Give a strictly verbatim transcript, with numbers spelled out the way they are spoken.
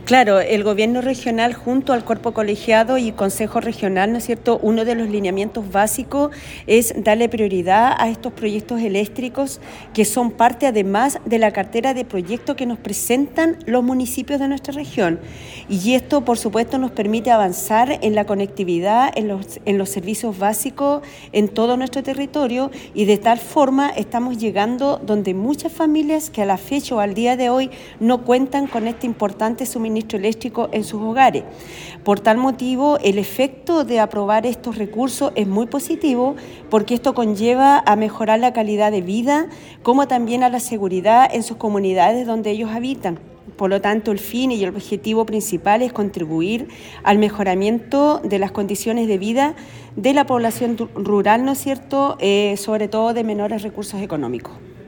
Claro, el gobierno regional junto al cuerpo colegiado y consejo regional, ¿no es cierto?, uno de los lineamientos básicos es darle prioridad a estos proyectos eléctricos que son parte además de la cartera de proyectos que nos presentan los municipios de nuestra región. Y esto, por supuesto, nos permite avanzar en la conectividad, en los, en los servicios básicos en todo nuestro territorio, y de tal forma estamos llegando donde muchas familias que a la fecha o al día de hoy no cuentan con este importante suministro eléctrico en sus hogares. Por tal motivo, el efecto de aprobar estos recursos es muy positivo, porque esto conlleva a mejorar la calidad de vida, como también a la seguridad en sus comunidades donde ellos habitan. Por lo tanto, el fin y el objetivo principal es contribuir al mejoramiento de las condiciones de vida de la población rural, ¿no es cierto?, eh, sobre todo de menores recursos económicos.